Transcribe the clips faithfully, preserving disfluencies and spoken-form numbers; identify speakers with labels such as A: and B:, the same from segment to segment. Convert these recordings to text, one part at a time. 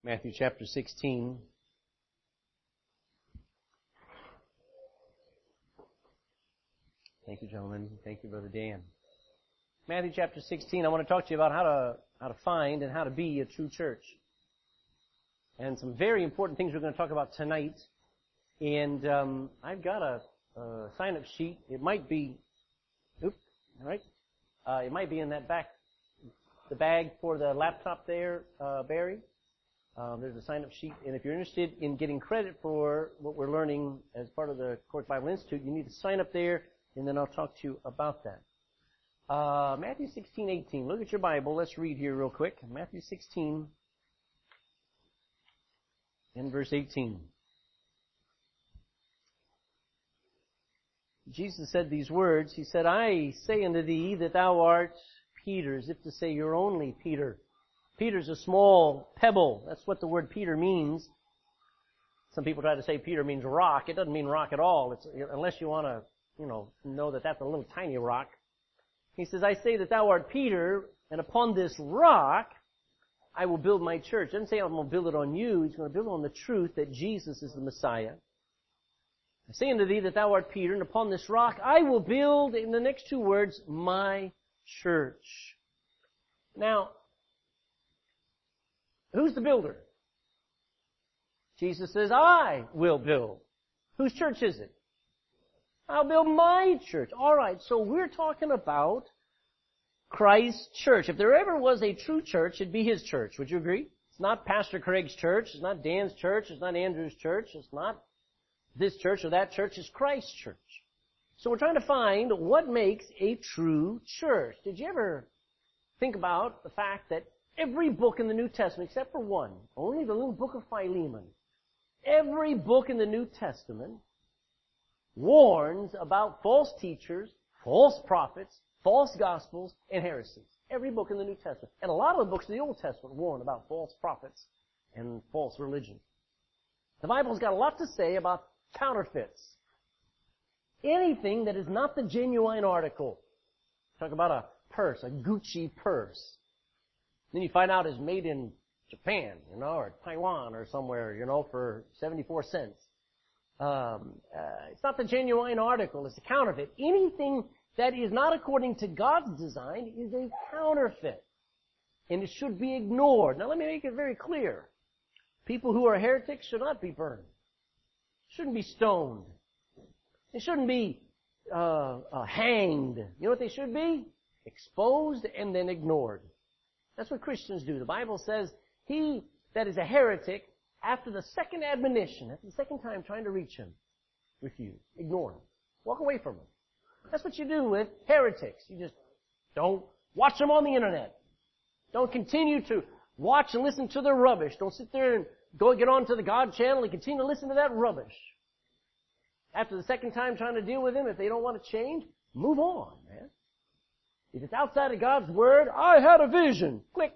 A: Matthew chapter sixteen. Thank you, gentlemen. Thank you, Brother Dan. Matthew chapter sixteen, I want to talk to you about how to how to find and how to be a true church. And some very important things we're going to talk about tonight. And um, I've got a, a sign-up sheet. It might be, oops, all right. Uh, it might be in that back, the bag for the laptop there, uh, Barry. Um, there's a sign-up sheet. And if you're interested in getting credit for what we're learning as part of the Court Bible Institute, you need to sign up there, and then I'll talk to you about that. Uh, Matthew sixteen eighteen. Look at your Bible. Let's read here real quick. Matthew sixteen and verse eighteen. Jesus said these words. He said, I say unto thee that thou art Peter, as if to say you're only Peter. Peter's a small pebble. That's what the word Peter means. Some people try to say Peter means rock. It doesn't mean rock at all. It's, unless you want to, you know, know that that's a little tiny rock. He says, I say that thou art Peter, and upon this rock I will build my church. He doesn't say I'm going to build it on you. He's going to build it on the truth that Jesus is the Messiah. I say unto thee that thou art Peter, and upon this rock I will build, in the next two words, my church. Now, who's the builder? Jesus says, I will build. Whose church is it? I'll build my church. All right, so we're talking about Christ's church. If there ever was a true church, it'd be His church. Would you agree? It's not Pastor Craig's church. It's not Dan's church. It's not Andrew's church. It's not this church or that church. It's Christ's church. So we're trying to find what makes a true church. Did you ever think about the fact that every book in the New Testament, except for one, only the little book of Philemon, every book in the New Testament warns about false teachers, false prophets, false gospels, and heresies. Every book in the New Testament. And a lot of the books of the Old Testament warn about false prophets and false religion. The Bible's got a lot to say about counterfeits. Anything that is not the genuine article. Talk about a purse, a Gucci purse. Then you find out it's made in Japan, you know, or Taiwan or somewhere, you know, for seventy-four cents. Um, uh, it's not the genuine article, it's a counterfeit. Anything that is not according to God's design is a counterfeit. And it should be ignored. Now let me make it very clear. People who are heretics should not be burned. Shouldn't be stoned. They shouldn't be uh, uh, hanged. You know what they should be? Exposed and then ignored. That's what Christians do. The Bible says, he that is a heretic, after the second admonition, after the second time trying to reach him, refuse. Ignore him. Walk away from him. That's what you do with heretics. You just don't watch them on the internet. Don't continue to watch and listen to their rubbish. Don't sit there and go get on to the God channel and continue to listen to that rubbish. After the second time trying to deal with them, if they don't want to change, move on, man. If it's outside of God's Word, I had a vision. Click.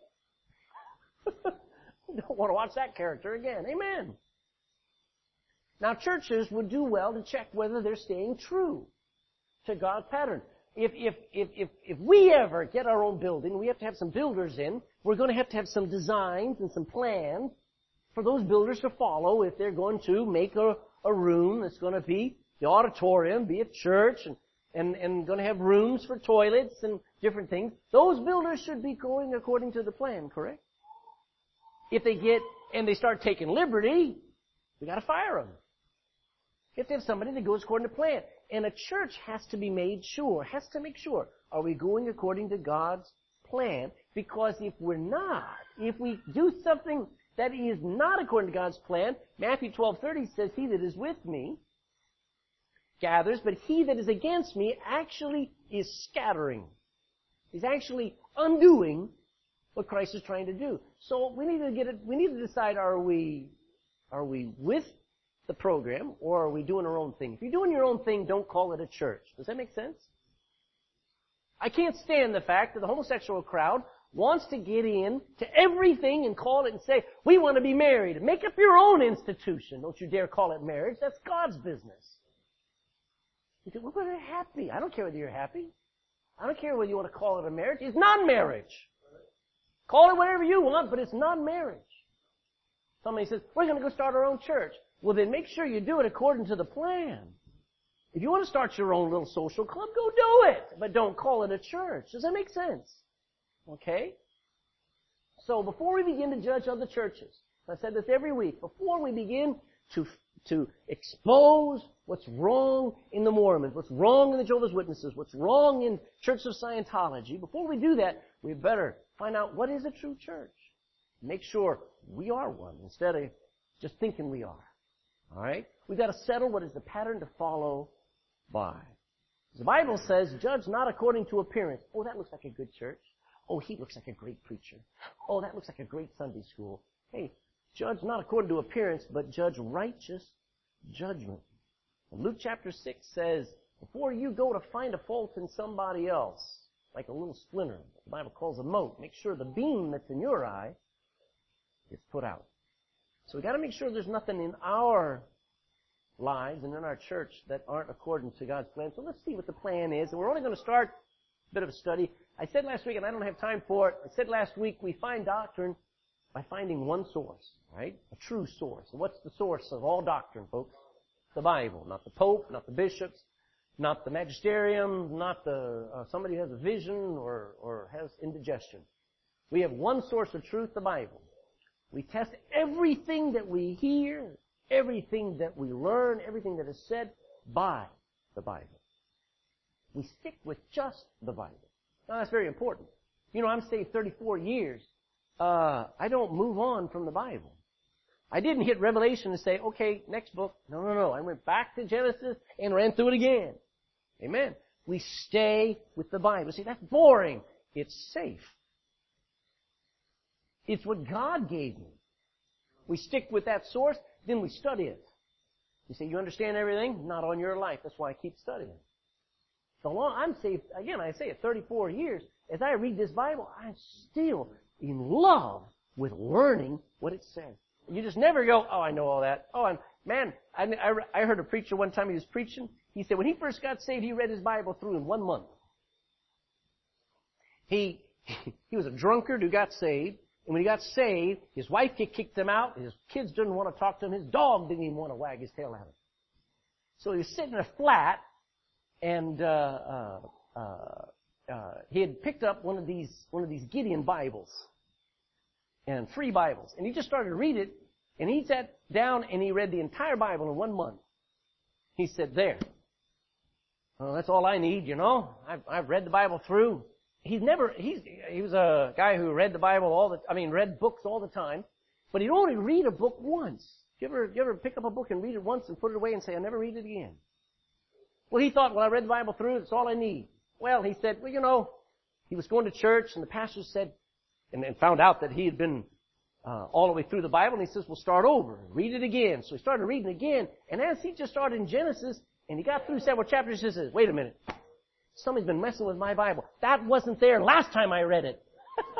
A: Don't want to watch that character again. Amen. Now, churches would do well to check whether they're staying true to God's pattern. If, if, if, if, if we ever get our own building, we have to have some builders in, we're going to have to have some designs and some plans for those builders to follow if they're going to make a, a room that's going to be the auditorium, be a church, and, and, and going to have rooms for toilets and different things. Those builders should be going according to the plan, correct? If they get, and they start taking liberty, we got to fire them. You have to have somebody that goes according to plan. And a church has to be made sure, has to make sure, are we going according to God's plan? Because if we're not, if we do something that is not according to God's plan, Matthew twelve thirty says, he that is with me gathers, but he that is against me actually is scattering. He's actually undoing what Christ is trying to do. So we need to get it, we need to decide, are we, are we with the program, or are we doing our own thing? If you're doing your own thing, don't call it a church. Does that make sense? I can't stand the fact that the homosexual crowd wants to get in to everything and call it and say, we want to be married. Make up your own institution. Don't you dare call it marriage. That's God's business. You say, well, they're happy. I don't care whether you're happy. I don't care whether you want to call it a marriage. It's non-marriage. Call it whatever you want, but it's non-marriage. somebody says, we're going to go start our own church. Well, then make sure you do it according to the plan. If you want to start your own little social club, go do it. But don't call it a church. Does that make sense? Okay? So before we begin to judge other churches, I said this every week, before we begin to, to expose what's wrong in the Mormons, what's wrong in the Jehovah's Witnesses, what's wrong in Church of Scientology, before we do that, we better find out what is a true church. Make sure we are one instead of just thinking we are. All right? We've got to settle what is the pattern to follow by. The Bible says, judge not according to appearance. Oh, that looks like a good church. Oh, he looks like a great preacher. Oh, that looks like a great Sunday school. Hey, judge not according to appearance, but judge righteous judgment. And Luke chapter six says, before you go to find a fault in somebody else, like a little splinter, the Bible calls a mote, make sure the beam that's in your eye is put out. So we've got to make sure there's nothing in our lives and in our church that aren't according to God's plan. So let's see what the plan is. And we're only going to start a bit of a study. I said last week, and I don't have time for it, I said last week, we find doctrine by finding one source, right? A true source. And what's the source of all doctrine, folks? The Bible. Not the Pope, not the bishops, not the magisterium, not the uh, somebody who has a vision or, or has indigestion. We have one source of truth, the Bible. We test everything that we hear, everything that we learn, everything that is said by the Bible. We stick with just the Bible. Now, that's very important. You know, I'm saved thirty-four years. Uh, I don't move on from the Bible. I didn't hit Revelation and say, okay, next book. No, no, no. I went back to Genesis and ran through it again. Amen. We stay with the Bible. See, that's boring. It's safe. It's what God gave me. We stick with that source, then we study it. You say, you understand everything? Not on your life. That's why I keep studying. So long, I'm saved, again, I say it, thirty-four years. As I read this Bible, I'm still in love with learning what it says. You just never go, oh, I know all that. Oh, I'm, man, I, I, I heard a preacher one time, he was preaching. He said when he first got saved, he read his Bible through in one month. He, he was a drunkard who got saved. And when he got saved, his wife kicked him out. His kids didn't want to talk to him. His dog didn't even want to wag his tail at him. So he was sitting in a flat, and uh, uh, uh, uh, he had picked up one of these one of these Gideon Bibles and free Bibles, and he just started to read it. And he sat down and he read the entire Bible in one month. He said, "There, well, that's all I need, you know. I've, I've read the Bible through." He's never, he's, he was a guy who read the Bible all the, I mean, read books all the time, but he'd only read a book once. You ever, you ever pick up a book and read it once and put it away and say, I'll never read it again? Well, he thought, well, I read the Bible through, that's all I need. Well, he said, well, you know, he was going to church and the pastor said, and, and found out that he had been, uh, all the way through the Bible, and he says, well, start over, read it again. So he started reading again, and as he just started in Genesis, and he got through several chapters, he says, wait a minute. Somebody's been messing with my Bible. That wasn't there last time I read it.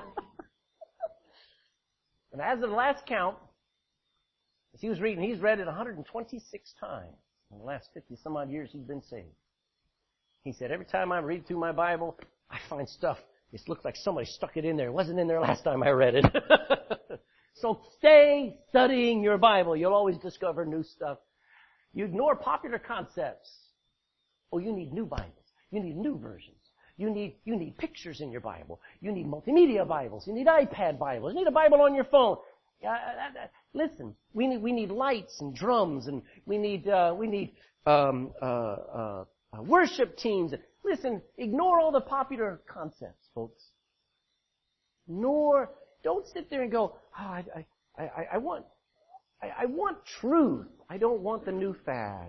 A: And as of the last count, as he was reading, he's read it one hundred twenty-six times in the last fifty some odd years he's been saved. He said, every time I read through my Bible, I find stuff. It looks like somebody stuck it in there. It wasn't in there last time I read it. So stay studying your Bible. You'll always discover new stuff. You ignore popular concepts. Oh, you need new Bibles. You need new versions. You need, you need pictures in your Bible. You need multimedia Bibles. You need iPad Bibles. You need a Bible on your phone. Uh, uh, uh, listen, we need, we need lights and drums, and we need, uh, we need, um, uh, uh, uh, worship teams. Listen, ignore all the popular concepts, folks. Nor, don't sit there and go, oh, I, I, I, I want, I, I want truth. I don't want the new fad.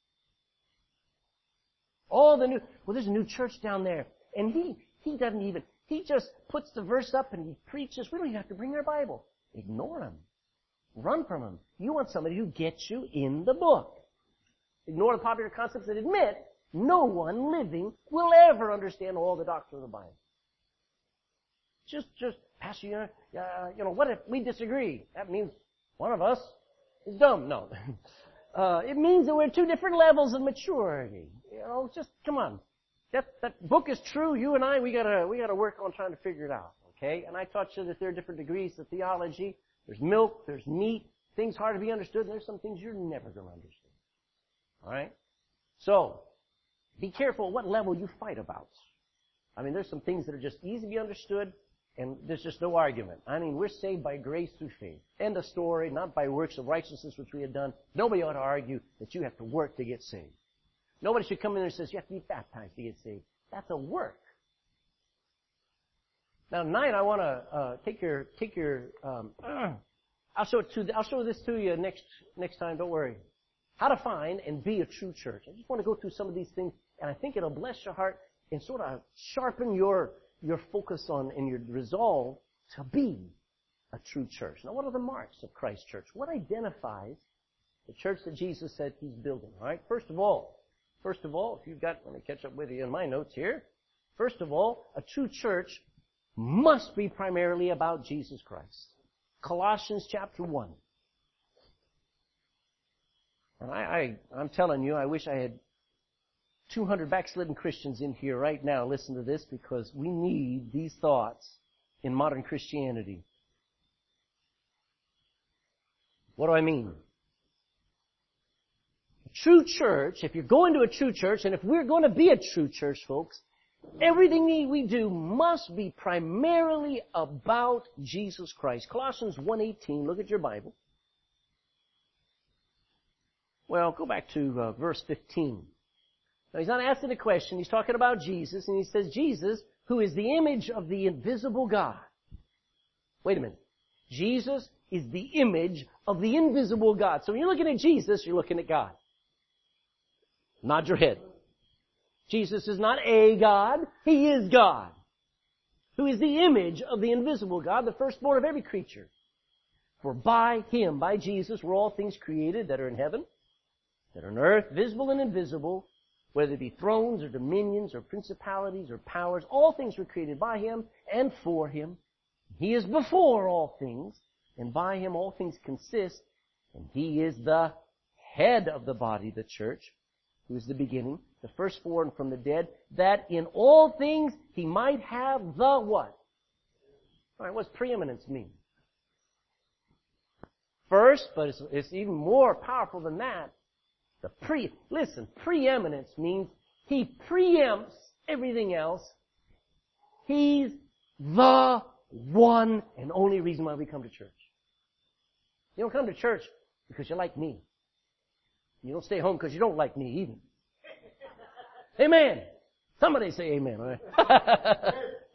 A: All the new, well, there's a new church down there. And he, he doesn't even, he just puts the verse up and he preaches. We don't even have to bring our Bible. Ignore him. Run from him. You want somebody who gets you in the book. Ignore the popular concepts and admit no one living will ever understand all the doctrine of the Bible. Just, just, Pastor, you know, uh, you know, what if we disagree? That means one of us is dumb. No. uh, it means that we're two different levels of maturity. You know, just, come on. That, that book is true. You and I, we gotta, we gotta work on trying to figure it out. Okay? And I taught you that there are different degrees of theology. There's milk, there's meat, things hard to be understood, and there's some things you're never going to understand. All right? So, be careful what level you fight about. I mean, there's some things that are just easy to be understood, and there's just no argument. I mean, we're saved by grace through faith. End of story, not by works of righteousness which we have done. Nobody ought to argue that you have to work to get saved. Nobody should come in there and says you have to be baptized to get saved. That's a work. Now tonight I want to uh, take your take your. Um, I'll show it to. I'll show this to you next next time. Don't worry. How to find and be a true church. I just want to go through some of these things, and I think it'll bless your heart and sort of sharpen your your focus on and your resolve to be a true church. Now, what are the marks of Christ's church? What identifies the church that Jesus said He's building? All right. First of all, first of all, if you've got, let me catch up with you in my notes here. First of all, a true church must be primarily about Jesus Christ. Colossians chapter one. And I, I, I'm telling you, I wish I had two hundred backslidden Christians in here right now. Listen to this, because we need these thoughts in modern Christianity. What do I mean? A true church, if you're going to a true church, and if we're going to be a true church, folks, everything we do must be primarily about Jesus Christ. Colossians one eighteen, look at your Bible. Well, go back to uh, verse fifteen. Now, he's not asking a question. He's talking about Jesus, and he says, Jesus, who is the image of the invisible God. Wait a minute. Jesus is the image of the invisible God. So when you're looking at Jesus, you're looking at God. Nod your head. Jesus is not a God. He is God, who is the image of the invisible God, the firstborn of every creature. For by Him, by Jesus, were all things created that are in heaven, that are on earth, visible and invisible, whether it be thrones or dominions or principalities or powers. All things were created by Him and for Him. He is before all things, and by Him all things consist. And He is the head of the body, the church, who is the beginning, the firstborn from the dead, that in all things He might have the what? All right, what's preeminence mean? First, but it's, it's even more powerful than that. The pre, listen, preeminence means He preempts everything else. He's the one and only reason why we come to church. You don't come to church because you like me. You don't stay home because you don't like me either. Amen. Somebody say amen. All right?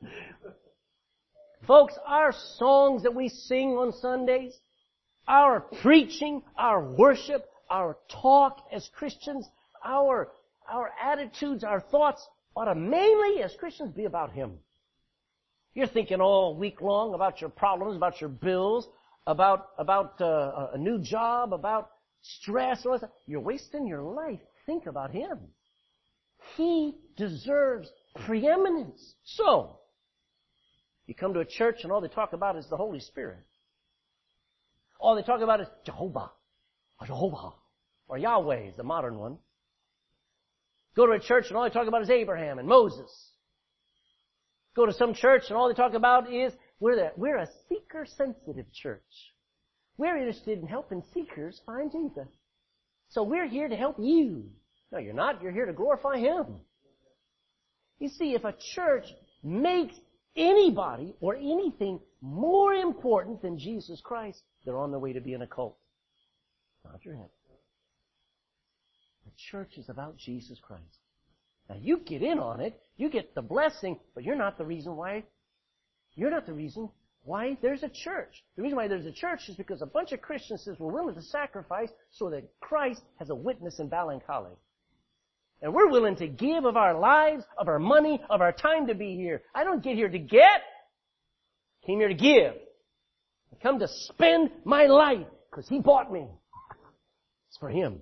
A: Folks, our songs that we sing on Sundays, our preaching, our worship, our talk as Christians, our, our attitudes, our thoughts ought to mainly, as Christians, be about Him. You're thinking all week long about your problems, about your bills, about, about uh, a new job, about stress. All that. You're wasting your life. Think about Him. He deserves preeminence. So, you come to a church and all they talk about is the Holy Spirit. All they talk about is Jehovah. Or Jehovah. Or Yahweh is the modern one. Go to a church and all they talk about is Abraham and Moses. Go to some church and all they talk about is we're, the, we're a seeker-sensitive church. We're interested in helping seekers find Jesus. So we're here to help you. No, you're not. You're here to glorify Him. You see, if a church makes anybody or anything more important than Jesus Christ, they're on their way to being a cult. Nod your head. The church is about Jesus Christ. Now you get in on it, you get the blessing, but you're not the reason why, you're not the reason why there's a church. The reason why there's a church is because a bunch of Christians says we're willing to sacrifice so that Christ has a witness in Ballincollig. And we're willing to give of our lives, of our money, of our time to be here. I don't get here to get. I came here to give. I come to spend my life because He bought me. It's for Him.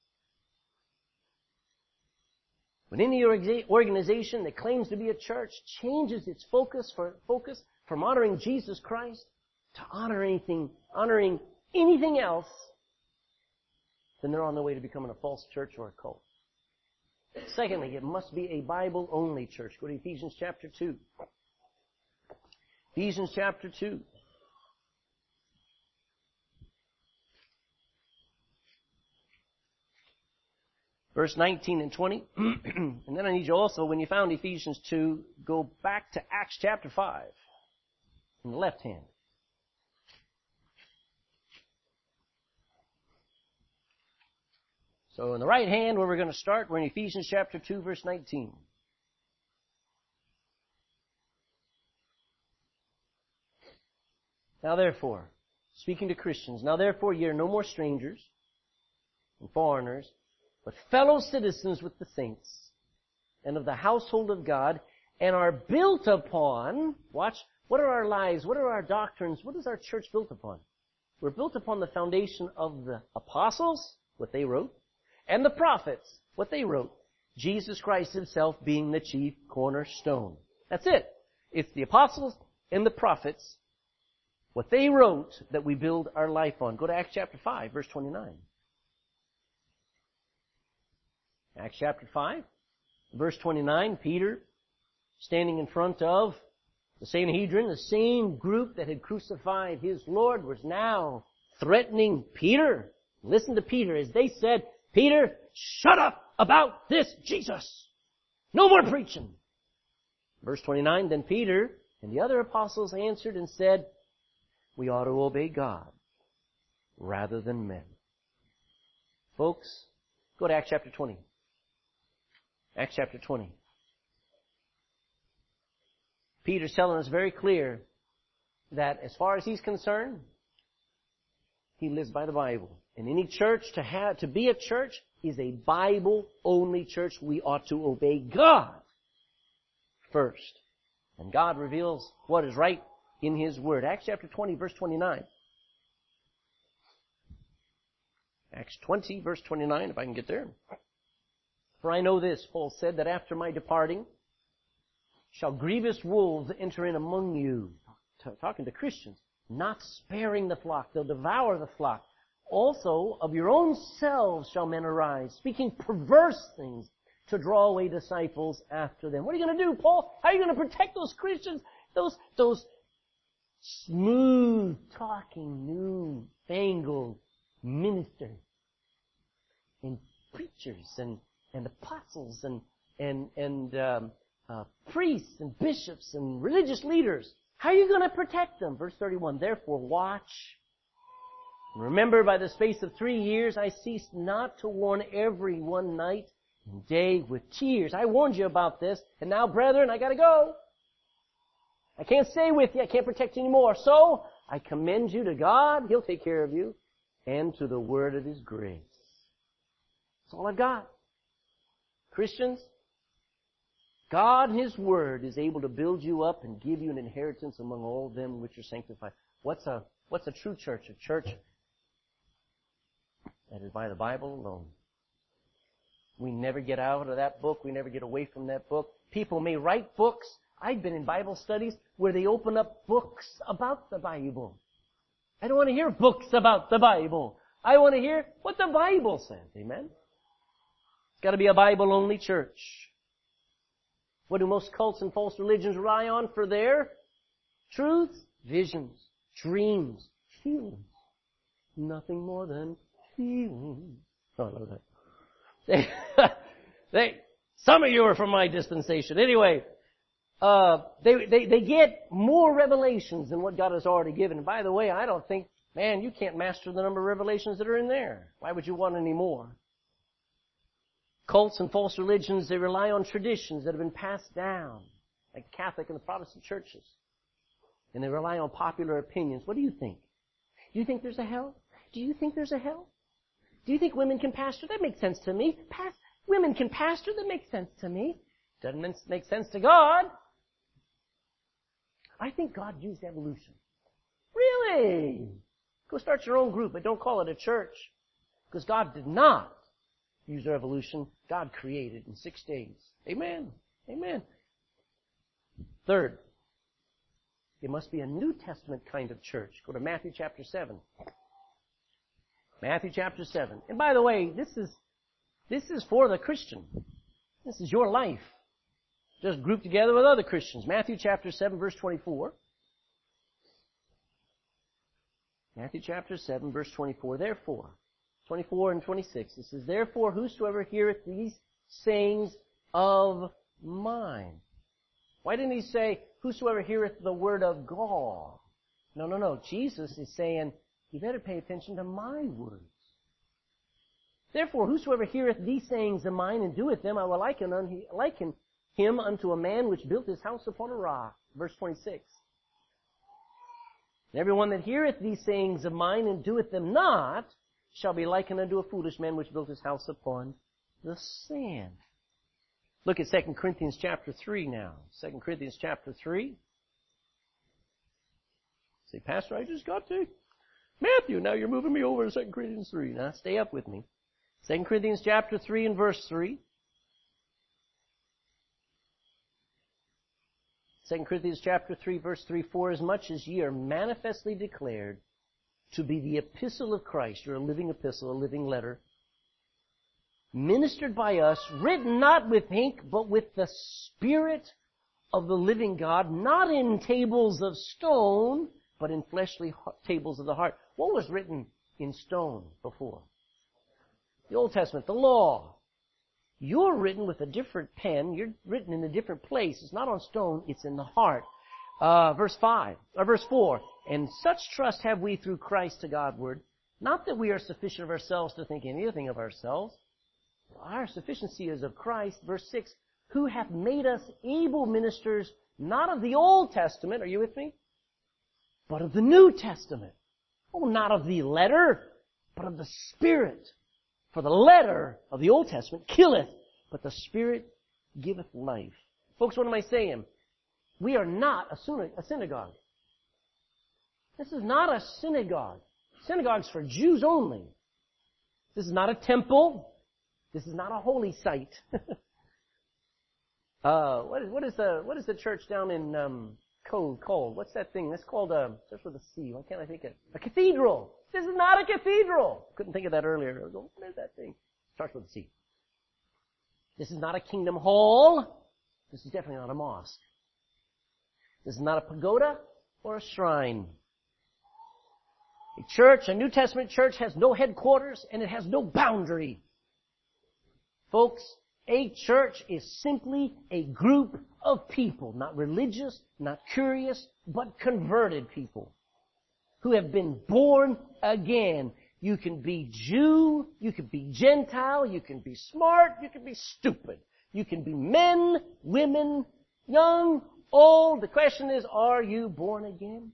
A: When any organization that claims to be a church changes its focus for focus from honoring Jesus Christ to honor anything, honoring anything else, then they're on their way to becoming a false church or a cult. Secondly, it must be a Bible-only church. Go to Ephesians chapter two. Ephesians chapter two. verse nineteen and twenty. And then I need you also, when you found Ephesians two, go back to Acts chapter five in the left hand. So in the right hand, where we're going to start, we're in Ephesians chapter two, verse nineteen. Now therefore, speaking to Christians, now therefore ye are no more strangers and foreigners, but fellow citizens with the saints and of the household of God, and are built upon, watch, what are our lives, what are our doctrines, what is our church built upon? We're built upon the foundation of the apostles, what they wrote, and the prophets, what they wrote, Jesus Christ himself being the chief cornerstone. That's it. It's the apostles and the prophets, what they wrote, that we build our life on. Go to Acts chapter five, verse twenty-nine. Acts chapter five, verse twenty-nine, Peter, standing in front of the Sanhedrin, the same group that had crucified his Lord, was now threatening Peter. Listen to Peter as they said, Peter, shut up about this Jesus. No more preaching. Verse twenty-nine, then Peter and the other apostles answered and said, we ought to obey God rather than men. Folks, go to Acts chapter twenty. Acts chapter twenty. Peter's telling us very clear that as far as he's concerned, he lives by the Bible. And any church to have, to be a church is a Bible-only church. We ought to obey God first. And God reveals what is right in His Word. Acts chapter twenty, verse twenty-nine. Acts twenty, verse twenty-nine, if I can get there. For I know this, Paul said, that after my departing shall grievous wolves enter in among you. Talking to Christians. Not sparing the flock. They'll devour the flock. Also, of your own selves shall men arise, speaking perverse things to draw away disciples after them. What are you going to do, Paul? How are you going to protect those Christians? Those, those smooth-talking, new-fangled ministers and preachers and, and apostles and, and, and um, uh, priests and bishops and religious leaders. How are you going to protect them? Verse thirty-one, therefore watch. Remember, by the space of three years, I ceased not to warn every one night and day with tears. I warned you about this, and now, brethren, I got to go. I can't stay with you. I can't protect you anymore. So, I commend you to God. He'll take care of you. And to the word of His grace. That's all I've got. Christians, God and His Word is able to build you up and give you an inheritance among all them which are sanctified. What's a, what's a true church? A church that is by the Bible alone. We never get out of that book. We never get away from that book. People may write books. I've been in Bible studies where they open up books about the Bible. I don't want to hear books about the Bible. I want to hear what the Bible says. Amen? It's got to be a Bible-only church. What do most cults and false religions rely on for their truths? Visions, dreams, feelings. Nothing more than feelings. Oh, I love that. They, they, some of you are from my dispensation. Anyway, uh, they, they, they get more revelations than what God has already given. And by the way, I don't think, man, you can't master the number of revelations that are in there. Why would you want any more? Cults and false religions, they rely on traditions that have been passed down, like Catholic and the Protestant churches. And they rely on popular opinions. What do you think? Do you think there's a hell? Do you think there's a hell? Do you think women can pastor? That makes sense to me. Pas- women can pastor? That makes sense to me. Doesn't make sense to God. I think God used evolution. Really? Go start your own group, but don't call it a church. Because God did not use evolution. God created in six days. Amen. Amen. Third, it must be a New Testament kind of church. Go to Matthew chapter seven. Matthew chapter seven. And by the way, this is, this is for the Christian. This is your life. Just grouped together with other Christians. Matthew chapter seven, verse twenty-four. Matthew chapter seven, verse twenty-four. Therefore, twenty-four and twenty-six. It says, therefore, whosoever heareth these sayings of mine. Why didn't he say, whosoever heareth the word of God? No, no, no. Jesus is saying, you better pay attention to my words. Therefore, whosoever heareth these sayings of mine and doeth them, I will liken, un- liken him unto a man which built his house upon a rock. Verse twenty-six. And everyone that heareth these sayings of mine and doeth them not shall be likened unto a foolish man which built his house upon the sand. Look at Second Corinthians chapter three now. Second Corinthians chapter three. Say, Pastor, I just got to Matthew. Now you're moving me over to Second Corinthians three. Now stay up with me. Second Corinthians chapter three and verse three. Second Corinthians chapter three, verse three, for as much as ye are manifestly declared to be the epistle of Christ, you're a living epistle, a living letter, ministered by us, written not with ink, but with the Spirit of the living God, not in tables of stone, but in fleshly tables of the heart. What was written in stone before? The Old Testament, the law. You're written with a different pen. You're written in a different place. It's not on stone. It's in the heart. Uh, verse five, or verse four. And such trust have we through Christ to Godward, not that we are sufficient of ourselves to think anything of ourselves. Our sufficiency is of Christ. Verse six, who hath made us able ministers, not of the Old Testament, are you with me? But of the New Testament. Oh, not of the letter, but of the Spirit. For the letter of the Old Testament killeth, but the Spirit giveth life. Folks, what am I saying? We are not a synagogue. This is not a synagogue. Synagogue's for Jews only. This is not a temple. This is not a holy site. uh, what is, what is the, what is the church down in, um, Code called? What's that thing? That's called a, starts with a C. Why can't I think of it? A cathedral. This is not a cathedral. Couldn't think of that earlier. I was going, what is that thing? Starts with a C. This is not a kingdom hall. This is definitely not a mosque. This is not a pagoda or a shrine. A church, a New Testament church, has no headquarters and it has no boundary. Folks, a church is simply a group of people, not religious, not curious, but converted people who have been born again. You can be Jew, you can be Gentile, you can be smart, you can be stupid. You can be men, women, young, old. The question is, are you born again?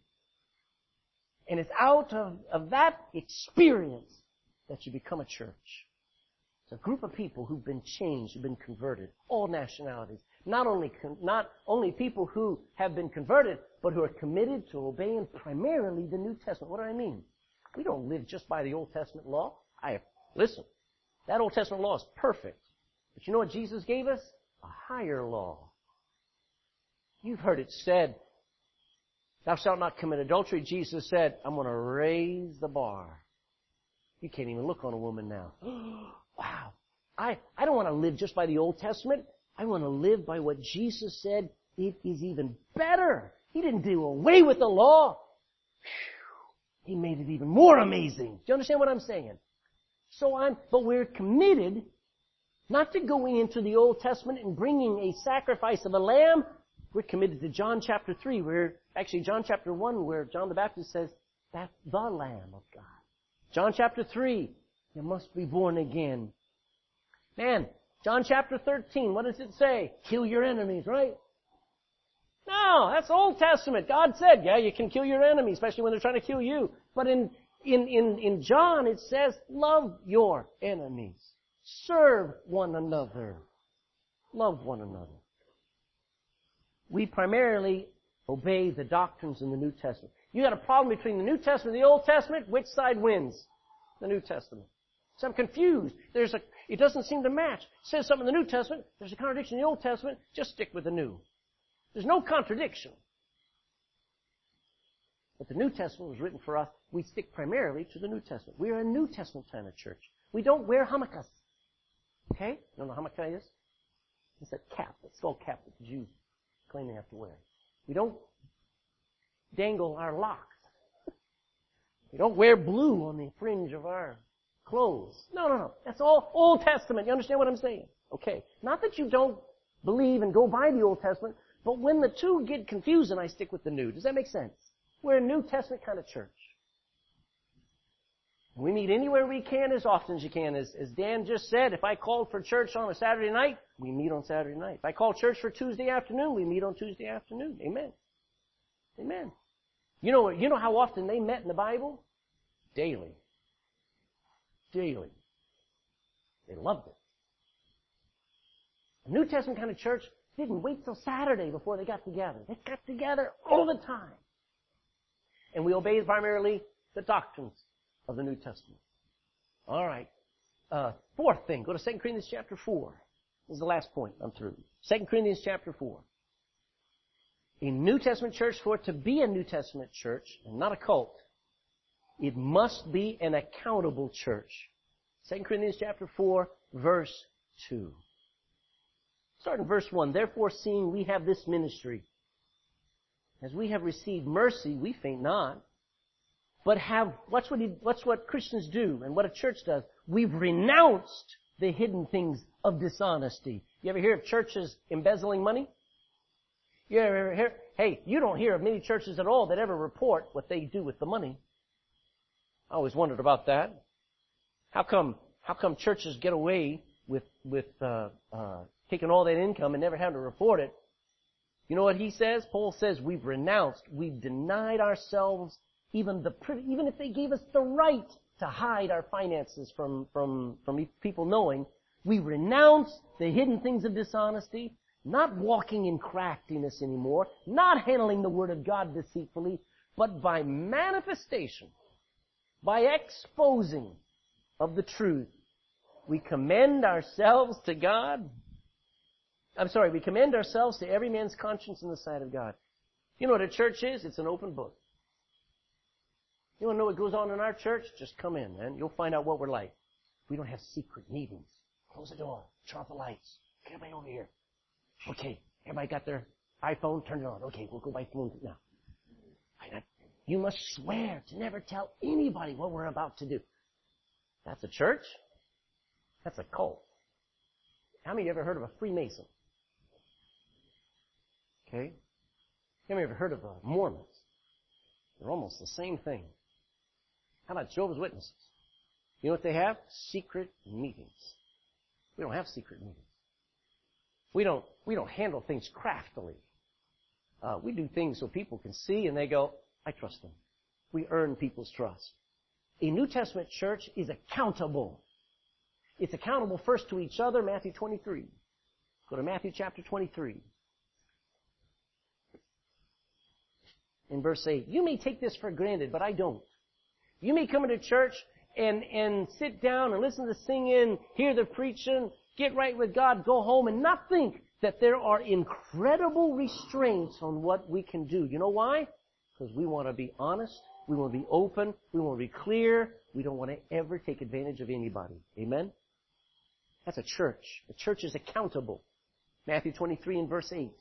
A: And it's out of, of that experience that you become a church. It's a group of people who've been changed, who've been converted, all nationalities. Not only, not only people who have been converted, but who are committed to obeying primarily the New Testament. What do I mean? We don't live just by the Old Testament law. I, listen, that Old Testament law is perfect. But you know what Jesus gave us? A higher law. You've heard it said, thou shalt not commit adultery. Jesus said, I'm going to raise the bar. You can't even look on a woman now. Wow. I, I don't want to live just by the Old Testament. I want to live by what Jesus said. It is even better. He didn't do away with the law. He made it even more amazing. Do you understand what I'm saying? So I'm, but we're committed not to going into the Old Testament and bringing a sacrifice of a lamb. We're committed to John chapter three, where, actually John chapter one, where John the Baptist says, that's the Lamb of God. John chapter three, you must be born again. Man, John chapter thirteen, what does it say? Kill your enemies, right? No, that's Old Testament. God said, yeah, you can kill your enemies, especially when they're trying to kill you. But in, in, in, in John, it says, love your enemies. Serve one another. Love one another. We primarily obey the doctrines in the New Testament. You got a problem between the New Testament and the Old Testament, which side wins? The New Testament. So I'm confused. There's a, it doesn't seem to match. It says something in the New Testament, there's a contradiction in the Old Testament, just stick with the New. There's no contradiction. But the New Testament was written for us. We stick primarily to the New Testament. We are a New Testament kind of church. We don't wear yarmulkes. Okay? You don't know what yarmulke is? It's that cap, that skull cap that the Jews claim they have to wear. We don't dangle our locks. We don't wear blue on the fringe of our clothes. No, no, no. That's all Old Testament. You understand what I'm saying? Okay. Not that you don't believe and go by the Old Testament, but when the two get confusing, I stick with the New. Does that make sense? We're a New Testament kind of church. We meet anywhere we can as often as you can. As, as Dan just said, if I called for church on a Saturday night, we meet on Saturday night. If I call church for Tuesday afternoon, we meet on Tuesday afternoon. Amen. Amen. You know, you know how often they met in the Bible? Daily. Daily. They loved it. The New Testament kind of church didn't wait till Saturday before they got together. They got together all the time. And we obeyed primarily the doctrines of the New Testament. All right. Uh, fourth thing, go to Second Corinthians chapter four. This is the last point. I'm through. Second Corinthians chapter four. A New Testament church, for it to be a New Testament church, and not a cult, it must be an accountable church. Second Corinthians chapter four, verse two. Start in verse one. Therefore, seeing we have this ministry, as we have received mercy, we faint not, but have, what's what, he, what's what Christians do and what a church does? We've renounced the hidden things of dishonesty. You ever hear of churches embezzling money? You ever hear, hey, you don't hear of many churches at all that ever report what they do with the money. I always wondered about that. How come, how come churches get away with, with, uh, uh, taking all that income and never having to report it? You know what he says? Paul says we've renounced, we've denied ourselves even the, even if they gave us the right to hide our finances from, from, from people knowing, we renounce the hidden things of dishonesty, not walking in craftiness anymore, not handling the Word of God deceitfully, but by manifestation, by exposing of the truth, we commend ourselves to God. I'm sorry, we commend ourselves to every man's conscience in the sight of God. You know what a church is? It's an open book. You want to know what goes on in our church? Just come in, man. You'll find out what we're like. We don't have secret meetings. Close the door. Turn off the lights. Get everybody over here. Okay. Everybody got their iPhone? Turn it on. Okay, we'll go by phone now. You must swear to never tell anybody what we're about to do. That's a church? That's a cult. How many of you ever heard of a Freemason? Okay. How many of you ever heard of a Mormons? They're almost the same thing. How about Jehovah's Witnesses? You know what they have? Secret meetings. We don't have secret meetings. We don't, we don't handle things craftily. Uh, we do things so people can see and they go, I trust them. We earn people's trust. A New Testament church is accountable. It's accountable first to each other, Matthew twenty-three. Go to Matthew chapter twenty-three. In verse eight, you may take this for granted, but I don't. You may come into church and, and sit down and listen to the singing, hear the preaching, get right with God, go home, and not think that there are incredible restraints on what we can do. You know why? Because we want to be honest, we want to be open, we want to be clear, we don't want to ever take advantage of anybody. Amen? That's a church. The church is accountable. Matthew twenty-three and verse eight.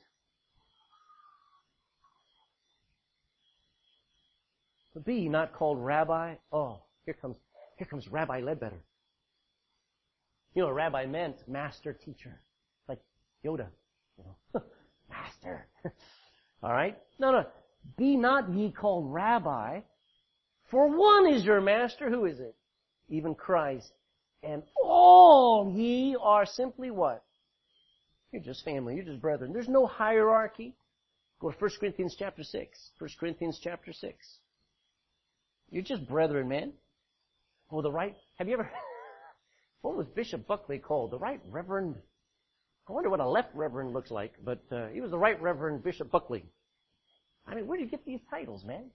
A: But be ye not called rabbi. Oh, here comes, here comes Rabbi Ledbetter. You know what rabbi meant? Master, teacher. Like Yoda. You know, master. All right? No, no. Be not ye called rabbi, for one is your master. Who is it? Even Christ. And all ye are simply what? You're just family. You're just brethren. There's no hierarchy. Go to First Corinthians chapter six. First Corinthians chapter six. You're just brethren, man. Oh, the right, have you ever, what was Bishop Buckley called? The Right Reverend, I wonder what a left reverend looks like, but uh, he was the Right Reverend Bishop Buckley. I mean, where do you get these titles, man?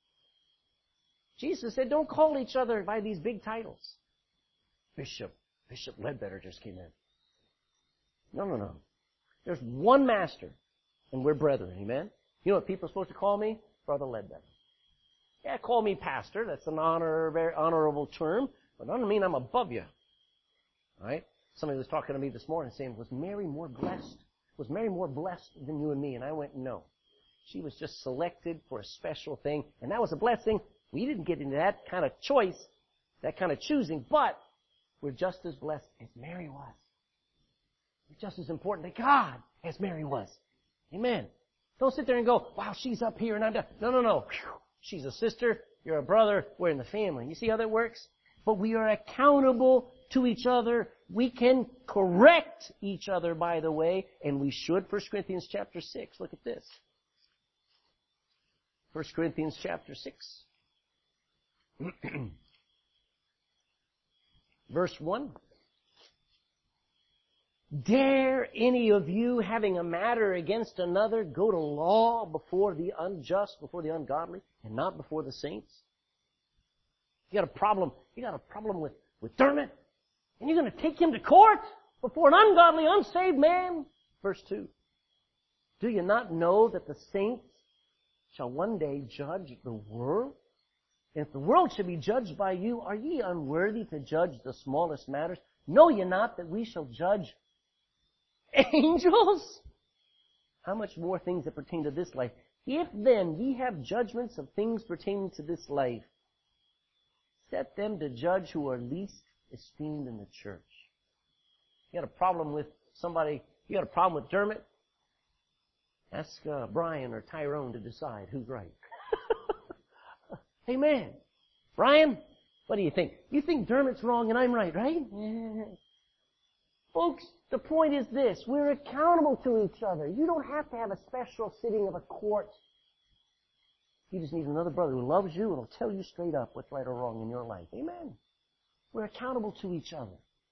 A: Jesus said, don't call each other by these big titles. Bishop, Bishop Ledbetter just came in. No, no, no. There's one master, and we're brethren, amen? You know what people are supposed to call me? Brother Ledbetter. Yeah, call me pastor. That's an honor, very honorable term, but that doesn't mean I'm above you. All right? Somebody was talking to me this morning saying, was Mary more blessed? Was Mary more blessed than you and me? And I went, no. She was just selected for a special thing, and that was a blessing. We didn't get into that kind of choice. that kind of choosing, but we're just as blessed as Mary was. We're just as important to God as Mary was. Amen. Don't sit there and go, wow, she's up here and I'm down. No, no, no. She's a sister. You're a brother. We're in the family. You see how that works? But we are accountable to each other. We can correct each other, by the way, and we should. First Corinthians chapter six. Look at this. First Corinthians chapter six. Verse one. Dare any of you, having a matter against another, go to law before the unjust, before the ungodly, and not before the saints? You got a problem, you got a problem with, with Dermot, and you're going to take him to court before an ungodly, unsaved man? Verse two. Do you not know that the saints shall one day judge the world? And if the world should be judged by you, are ye unworthy to judge the smallest matters? Know ye not that we shall judge angels? How much more things that pertain to this life? If then ye have judgments of things pertaining to this life, set them to judge who are least esteemed in the church. You got a problem with somebody, you got a problem with Dermot? Ask uh, Brian or Tyrone to decide who's right. Amen. Brian, what do you think? You think Dermot's wrong and I'm right, right? Yeah. Folks, the point is this. We're accountable to each other. You don't have to have a special sitting of a court. You just need another brother who loves you and will tell you straight up what's right or wrong in your life. Amen. We're accountable to each other.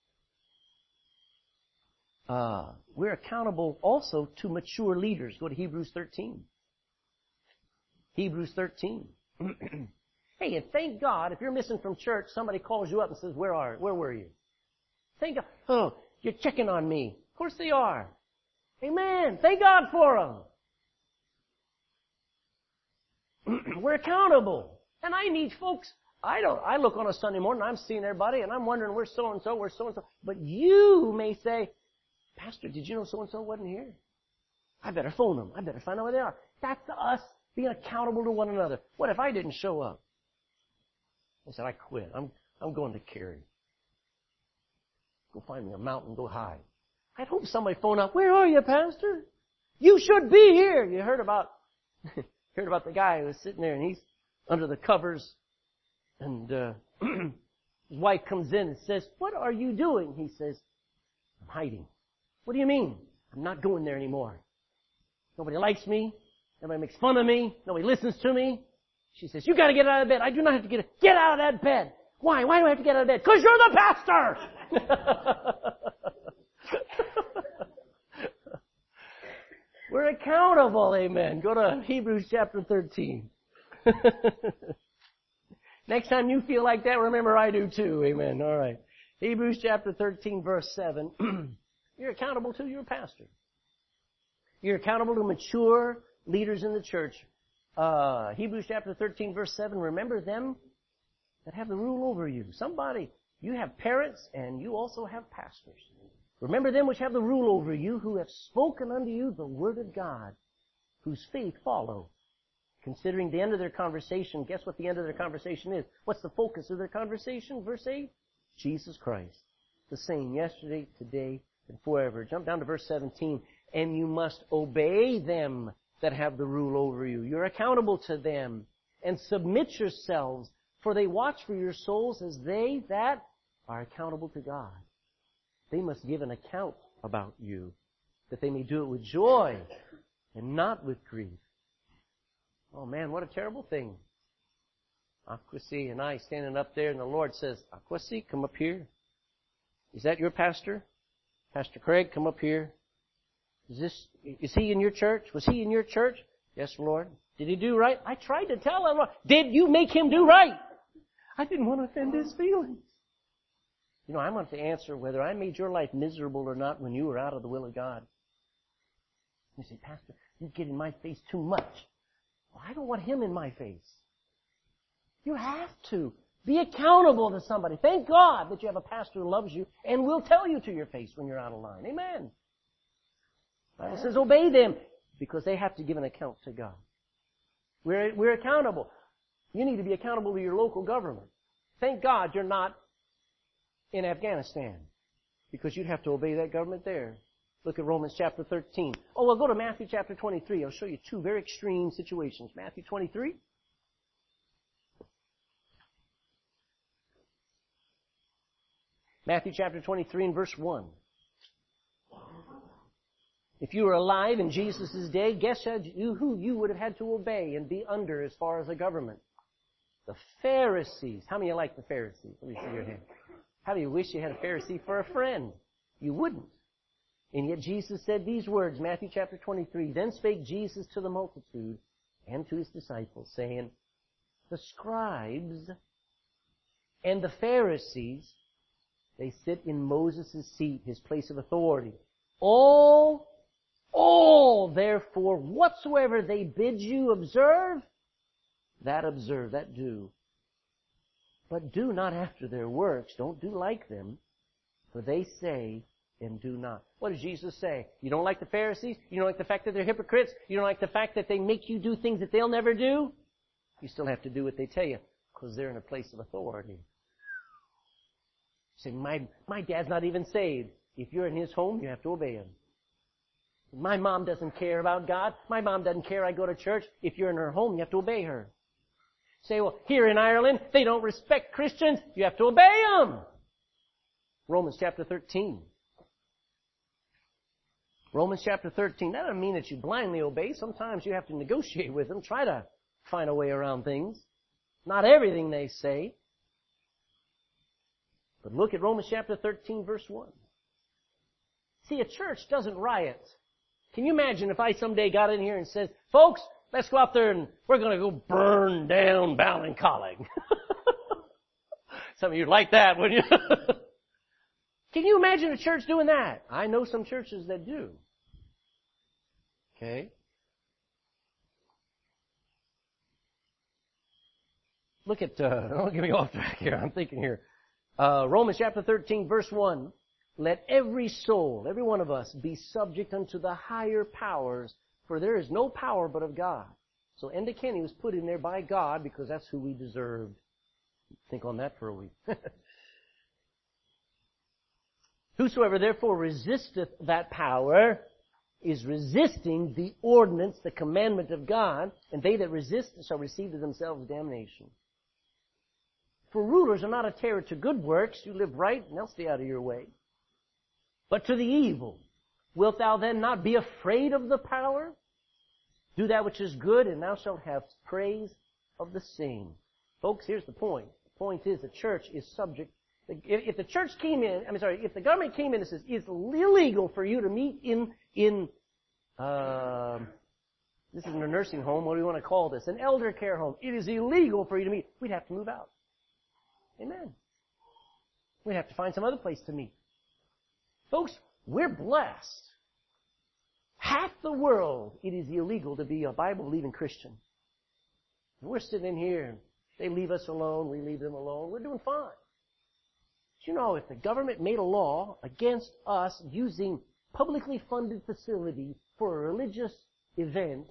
A: Uh, we're accountable also to mature leaders. Go to Hebrews thirteen. Hebrews thirteen. Hey, and thank God, if you're missing from church, somebody calls you up and says, where are, where were you? Thank God. Oh, you're checking on me. Of course they are. Amen. Thank God for them. We're accountable. And I need folks, I don't, I look on a Sunday morning, I'm seeing everybody, and I'm wondering, where's so-and-so, where's so-and-so. But you may say, Pastor, did you know so-and-so wasn't here? I better phone them. I better find out where they are. That's us being accountable to one another. What if I didn't show up? I said, I quit. I'm, I'm going to Cary. Go find me a mountain, go hide. I'd hope somebody phone up, where are you, Pastor? You should be here. You heard about, heard about the guy who was sitting there and he's under the covers and, uh, his wife comes in and says, what are you doing? He says, I'm hiding. What do you mean? I'm not going there anymore. Nobody likes me. Everybody makes fun of me. Nobody listens to me. She says, you gotta get out of bed. I do not have to get, get out of that bed. Why? Why do I have to get out of bed? Because you're the pastor! We're accountable, amen. Go to Hebrews chapter thirteen. Next time you feel like that, remember I do too, amen. All right. Hebrews chapter thirteen, verse seven. You're accountable to your pastor. You're accountable to mature leaders in the church. Uh, Hebrews chapter thirteen, verse seven. Remember them that have the rule over you. Somebody, you have parents and you also have pastors. Remember them which have the rule over you, who have spoken unto you the word of God, whose faith follow. Considering the end of their conversation, guess what the end of their conversation is? What's the focus of their conversation? Verse eight, Jesus Christ. The same yesterday, today, and forever. Jump down to verse seventeen. And you must obey them that have the rule over you. You're accountable to them. And submit yourselves, for they watch for your souls as they that are accountable to God. They must give an account about you, that they may do it with joy and not with grief. Oh man, what a terrible thing. Akwasi and I standing up there and the Lord says, Akwasi, come up here. Is that your pastor? Pastor Craig, come up here. Is this, is he in your church? Was he in your church? Yes, Lord. Did he do right? I tried to tell him, Lord. Did you make him do right? I didn't want to offend his feelings. You know, I want to answer whether I made your life miserable or not when you were out of the will of God. You say, Pastor, you get in my face too much. Well, I don't want him in my face. You have to be accountable to somebody. Thank God that you have a pastor who loves you and will tell you to your face when you're out of line. Amen. The Bible says obey them because they have to give an account to God. We're, we're accountable. You need to be accountable to your local government. Thank God you're not in Afghanistan, because you'd have to obey that government there. Look at Romans chapter thirteen. Oh, well, go to Matthew chapter twenty-three. I'll show you two very extreme situations. Matthew twenty-three. Matthew chapter twenty-three and verse one. If you were alive in Jesus' day, guess who you would have had to obey and be under as far as the government? The Pharisees. How many of you like the Pharisees? Let me see your hand. How do you wish you had a Pharisee for a friend? You wouldn't. And yet Jesus said these words, Matthew chapter twenty-three, Then spake Jesus to the multitude and to his disciples, saying, The scribes and the Pharisees, they sit in Moses' seat, his place of authority. All, all, therefore, whatsoever they bid you observe, that observe, that do. But do not after their works. Don't do like them, for they say and do not. What does Jesus say? You don't like the Pharisees? You don't like the fact that they're hypocrites? You don't like the fact that they make you do things that they'll never do? You still have to do what they tell you, because they're in a place of authority. You say, my, my dad's not even saved. If you're in his home, you have to obey him. My mom doesn't care about God. My mom doesn't care I go to church. If you're in her home, you have to obey her. Say, well, here in Ireland, they don't respect Christians. You have to obey them. Romans chapter thirteen. Romans chapter thirteen. That doesn't mean that you blindly obey. Sometimes you have to negotiate with them, try to find a way around things. Not everything they say. But look at Romans chapter thirteen, verse one. See, a church doesn't riot. Can you imagine if I someday got in here and said, folks, let's go out there and we're going to go burn down Ballincollig. Some of you'd like that, wouldn't you? Can you imagine a church doing that? I know some churches that do. Okay. Look at, uh, don't get me off track here. I'm thinking here. Uh, Romans chapter thirteen, verse one. Let every soul, every one of us, be subject unto the higher powers, for there is no power but of God. So Enda Kenny was put in there by God because that's who we deserved. Think on that for a week. Whosoever therefore resisteth that power is resisting the ordinance, the commandment of God, and they that resist shall receive to themselves damnation. For rulers are not a terror to good works. You live right, and they'll stay out of your way. But to the evil, wilt thou then not be afraid of the power? Do that which is good, and thou shalt have praise of the same. Folks, here's the point. The point is the church is subject. If the church came in, I'm sorry, if the government came in and says, it's illegal for you to meet in, in, uh, this isn't a nursing home, what do we want to call this? An elder care home. It is illegal for you to meet. We'd have to move out. Amen. We'd have to find some other place to meet. Folks, we're blessed. Half the world, it is illegal to be a Bible-believing Christian. And we're sitting in here, and they leave us alone, we leave them alone. We're doing fine. But you know, if the government made a law against us using publicly funded facility for a religious event,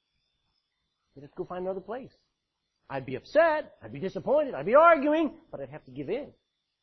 A: we'd have to go find another place. I'd be upset, I'd be disappointed, I'd be arguing, but I'd have to give in.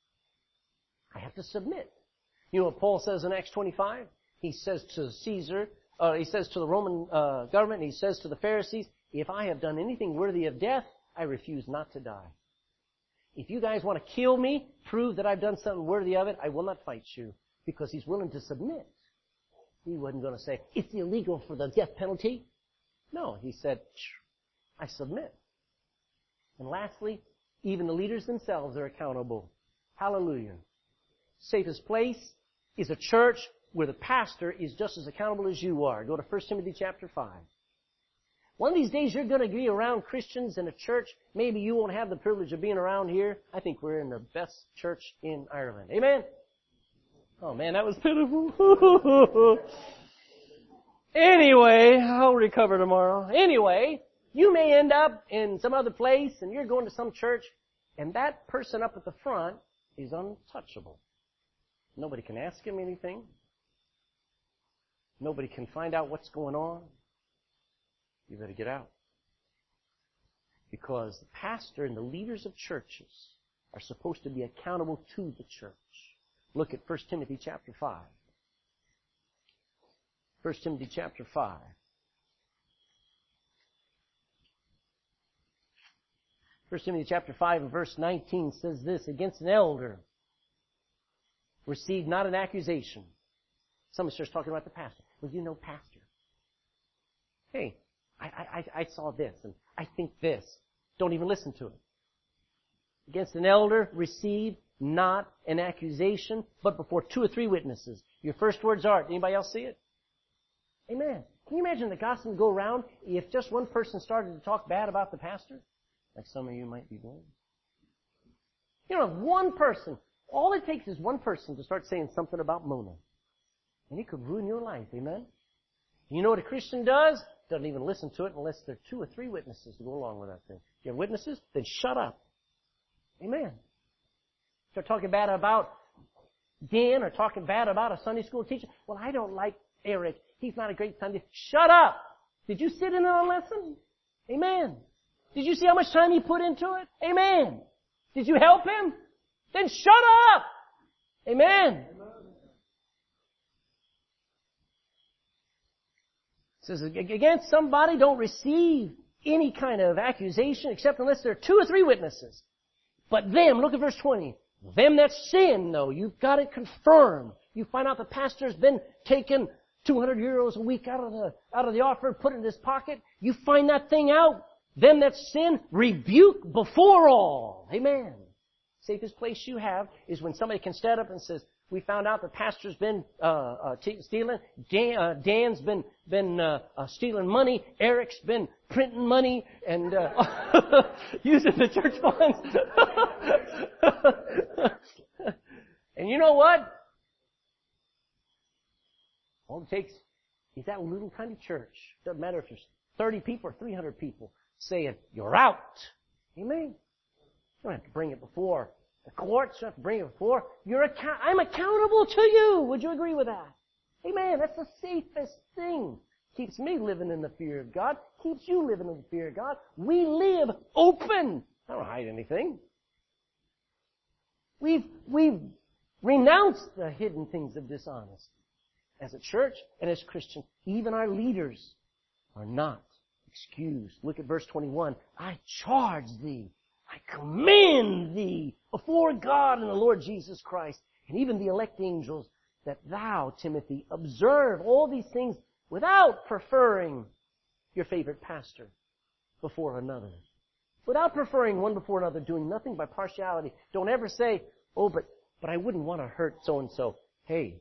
A: I have to submit. You know what Paul says in Acts twenty-five? He says to Caesar, uh, he says to the Roman uh, government, and he says to the Pharisees, if I have done anything worthy of death, I refuse not to die. If you guys want to kill me, prove that I've done something worthy of it, I will not fight you. Because he's willing to submit. He wasn't going to say, it's illegal for the death penalty. No, he said, I submit. And lastly, even the leaders themselves are accountable. Hallelujah. Safest place is a church where the pastor is just as accountable as you are. Go to First Timothy chapter five. One of these days you're going to be around Christians in a church. Maybe you won't have the privilege of being around here. I think we're in the best church in Ireland. Amen? Oh man, that was pitiful. Anyway, I'll recover tomorrow. Anyway, you may end up in some other place and you're going to some church and that person up at the front is untouchable. Nobody can ask him anything. Nobody can find out what's going on. You better get out. Because the pastor and the leaders of churches are supposed to be accountable to the church. Look at First Timothy chapter five. First Timothy chapter five. First Timothy chapter five and verse nineteen says this, against an elder, receive not an accusation. Somebody starts talking about the pastor. Well, you know pastor. Hey, I, I, I saw this and I think this. Don't even listen to it. Against an elder, receive not an accusation, but before two or three witnesses. Your first words are, anybody else see it? Amen. Can you imagine the gospel would go around if just one person started to talk bad about the pastor? Like some of you might be doing. You know, one person, all it takes is one person to start saying something about Mona. And it could ruin your life, amen? You know what a Christian does? Doesn't even listen to it unless there are two or three witnesses to go along with that thing. If you have witnesses, then shut up. Amen. Start talking bad about Dan or talking bad about a Sunday school teacher. Well, I don't like Eric. He's not a great Sunday. Shut up! Did you sit in on a lesson? Amen. Did you see how much time he put into it? Amen. Did you help him? Then shut up! Amen. It says, against somebody, don't receive any kind of accusation except unless there are two or three witnesses. But them, look at verse twenty, them that sin, though, you've got it confirmed. You find out the pastor's been taking two hundred euros a week out of the, out of the offering, put it in his pocket. You find that thing out. Them that sin, rebuke before all. Amen. Safest place you have is when somebody can stand up and says, we found out the pastor's been uh, uh, t- stealing. Dan, uh, Dan's been been uh, uh, stealing money. Eric's been printing money and uh, using the church funds. And you know what? All it takes is that little tiny church. Doesn't matter if there's thirty people or three hundred people saying, you're out. Amen. You don't have to bring it before the courts. You don't have to bring it before. You're account- I'm accountable to you. Would you agree with that? Amen. That's the safest thing. Keeps me living in the fear of God. Keeps you living in the fear of God. We live open. I don't hide anything. We've, we've renounced the hidden things of dishonesty. As a church and as Christians, even our leaders are not excused. Look at verse twenty-one. I charge thee, I commend thee before God and the Lord Jesus Christ, and even the elect angels, that thou, Timothy, observe all these things without preferring your favorite pastor before another. Without preferring one before another, doing nothing by partiality. Don't ever say, oh, but, but I wouldn't want to hurt so-and-so. Hey,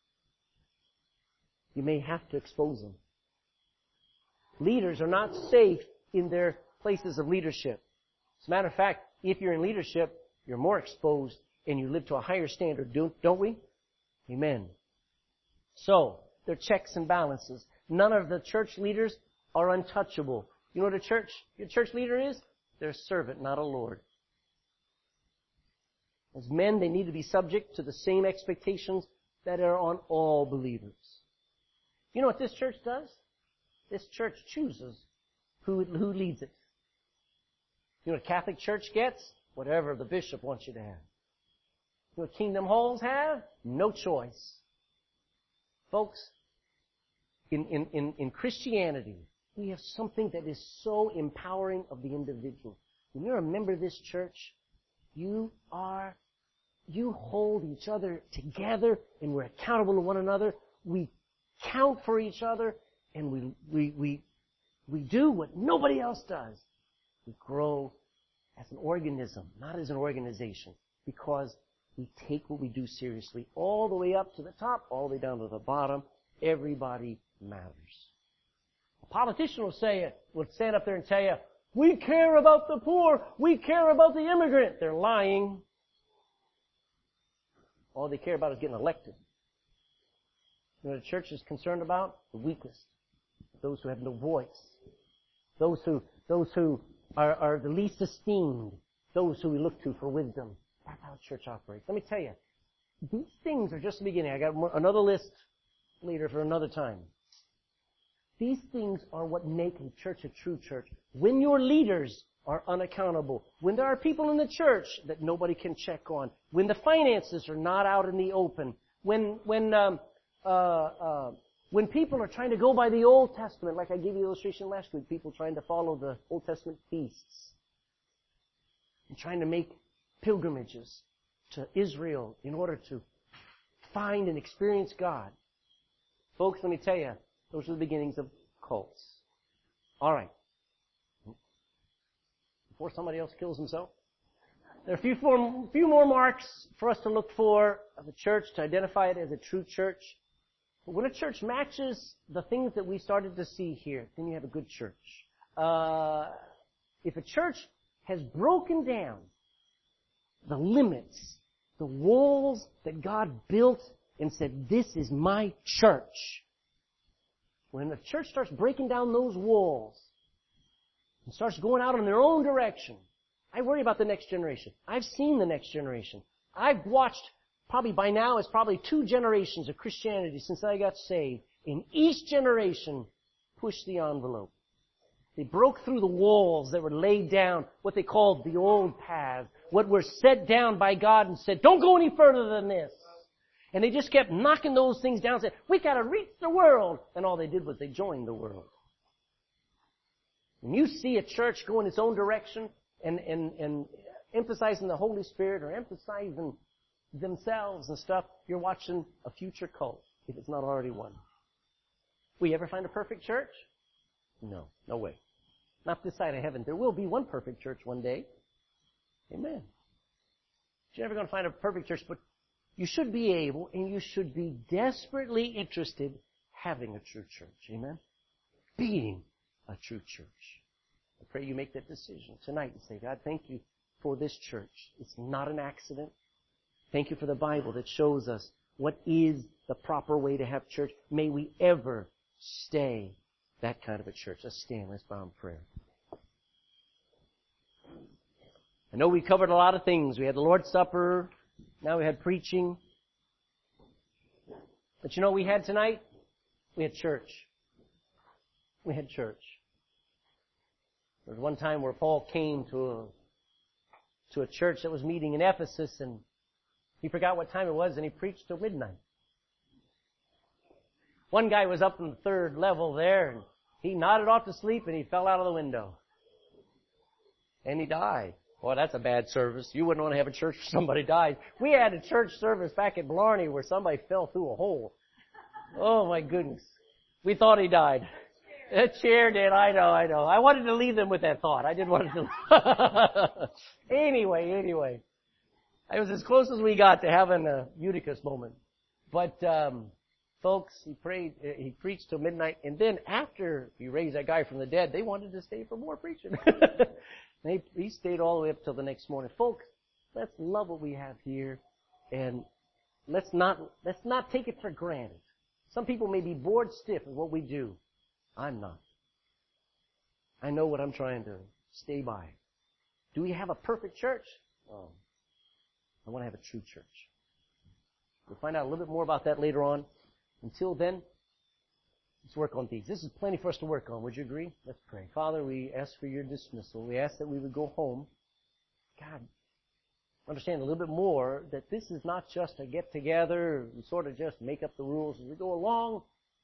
A: you may have to expose them. Leaders are not safe in their places of leadership. As a matter of fact, if you're in leadership, you're more exposed and you live to a higher standard, don't we? Amen. So, there are checks and balances. None of the church leaders are untouchable. You know what a church, your church leader is? They're a servant, not a lord. As men, they need to be subject to the same expectations that are on all believers. You know what this church does? This church chooses who, who leads it. You know what a Catholic Church gets? Whatever the bishop wants you to have. You know what Kingdom Halls have? No choice. Folks, in, in, in, in Christianity, we have something that is so empowering of the individual. When you're a member of this church, you are, you hold each other together and we're accountable to one another. We count for each other and we, we, we, we do what nobody else does. We grow as an organism, not as an organization, because we take what we do seriously all the way up to the top, all the way down to the bottom. Everybody matters. A politician will say it, will stand up there and tell you, we care about the poor, we care about the immigrant. They're lying. All they care about is getting elected. You know what the church is concerned about? The weakest. Those who have no voice. Those who, those who are, are the least esteemed. Those who we look to for wisdom. That's how the church operates. Let me tell you, these things are just the beginning. I got more, another list later for another time. These things are what make a church a true church. When your leaders are unaccountable, when there are people in the church that nobody can check on, when the finances are not out in the open, when when um, uh, uh, when people are trying to go by the Old Testament, like I gave you the illustration last week, people trying to follow the Old Testament feasts and trying to make pilgrimages to Israel in order to find and experience God. Folks, let me tell you, those are the beginnings of cults. All right. Before somebody else kills himself. There are a few more, few more marks for us to look for of a church to identify it as a true church. But when a church matches the things that we started to see here, then you have a good church. Uh, if a church has broken down the limits, the walls that God built and said, this is my church. When the church starts breaking down those walls and starts going out in their own direction, I worry about the next generation. I've seen the next generation. I've watched, probably by now, it's probably two generations of Christianity since I got saved. And each generation pushed the envelope. They broke through the walls that were laid down, what they called the old paths, what were set down by God and said, don't go any further than this. And they just kept knocking those things down and said, we got to reach the world. And all they did was they joined the world. When you see a church go in its own direction and, and, and emphasizing the Holy Spirit or emphasizing themselves and stuff, you're watching a future cult, if it's not already one. Will you ever find a perfect church? No, no way. Not this side of heaven. There will be one perfect church one day. Amen. You're never going to find a perfect church, but you should be able and you should be desperately interested having a true church. Amen? Being a true church. I pray you make that decision tonight and say, God, thank you for this church. It's not an accident. Thank you for the Bible that shows us what is the proper way to have church. May we ever stay that kind of a church. Let's stand. Let's bow in prayer. I know we covered a lot of things. We had the Lord's Supper. Now we had preaching. But you know what we had tonight? We had church. We had church. There was one time where Paul came to a, to a church that was meeting in Ephesus, and he forgot what time it was, and he preached till midnight. One guy was up on the third level there, and he nodded off to sleep, and he fell out of the window. And he died. Boy, that's a bad service. You wouldn't want to have a church where somebody died. We had a church service back at Blarney where somebody fell through a hole. Oh, my goodness. We thought he died. The chair did. I know, I know. I wanted to leave them with that thought. I didn't want to. anyway, anyway. I was as close as we got to having a Eutychus moment. But, um, folks, he prayed, he preached till midnight, and then after he raised that guy from the dead, they wanted to stay for more preaching. He, he stayed all the way up till the next morning. Folks, let's love what we have here, and let's not let's not take it for granted. Some people may be bored stiff of what we do. I'm not. I know what I'm trying to stay by. Do we have a perfect church? Oh, I want to have a true church. We'll find out a little bit more about that later on. Until then, let's work on these. This is plenty for us to work on. Would you agree? Let's pray. Father, we ask for your dismissal. We ask that we would go home. God, understand a little bit more that this is not just a get-together. We sort of just make up the rules as we go along.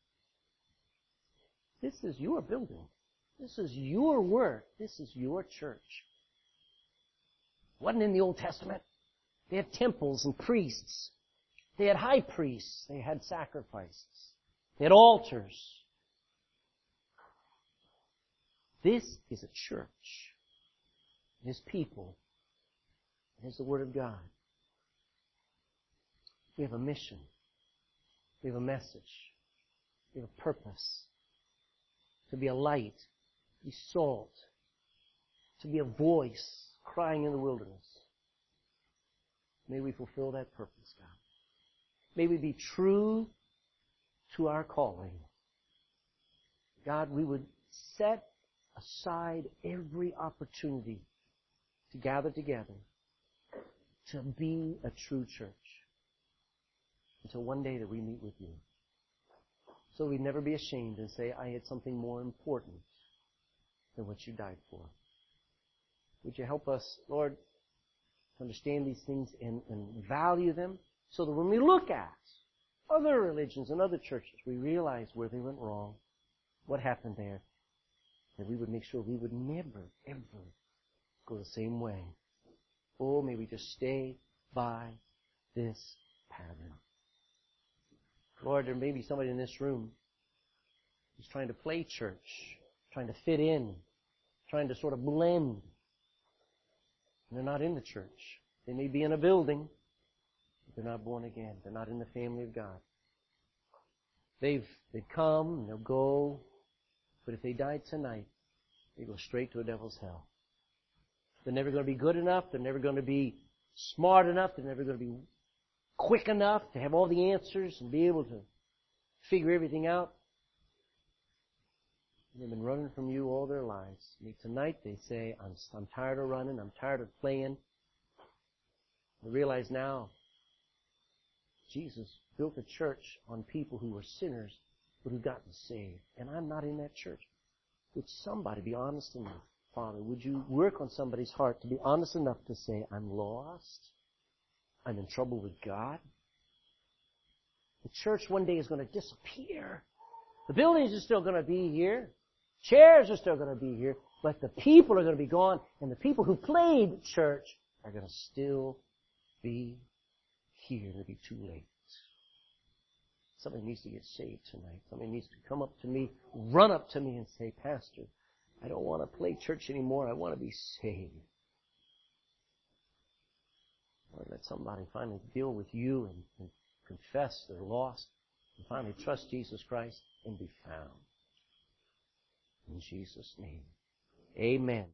A: This is your building. This is your work. This is your church. It wasn't in the Old Testament. They had temples and priests. They had high priests. They had sacrifices. They had altars. This is a church. His people. It is the Word of God. We have a mission. We have a message. We have a purpose. To be a light. To be salt. To be a voice crying in the wilderness. May we fulfill that purpose, God. May we be true to our calling. God, we would set aside every opportunity to gather together to be a true church until one day that we meet with you. So so we'd never be ashamed and say, I had something more important than what you died for. Would you help us, Lord, to understand these things and, and value them so that when we look at other religions and other churches, we realize where they went wrong, what happened there, and we would make sure we would never, ever go the same way. Oh, may we just stay by this pattern. Lord, there may be somebody in this room who's trying to play church, trying to fit in, trying to sort of blend. And they're not in the church. They may be in a building, but they're not born again. They're not in the family of God. They've, they've come and they'll go, but if they died tonight, they go straight to a devil's hell. They're never going to be good enough. They're never going to be smart enough. They're never going to be quick enough to have all the answers and be able to figure everything out. They've been running from you all their lives. And tonight they say, I'm, I'm tired of running. I'm tired of playing. They realize now Jesus built a church on people who were sinners but who gotten saved. And I'm not in that church. Would somebody be honest enough? Father, would you work on somebody's heart to be honest enough to say, I'm lost. I'm in trouble with God. The church one day is going to disappear. The buildings are still going to be here. Chairs are still going to be here. But the people are going to be gone. And the people who played church are going to still be here. It'll be too late. Somebody needs to get saved tonight. Somebody needs to come up to me, run up to me and say, Pastor, I don't want to play church anymore. I want to be saved. Lord, let somebody finally deal with you and, and confess they're lost and finally trust Jesus Christ and be found. In Jesus' name, amen.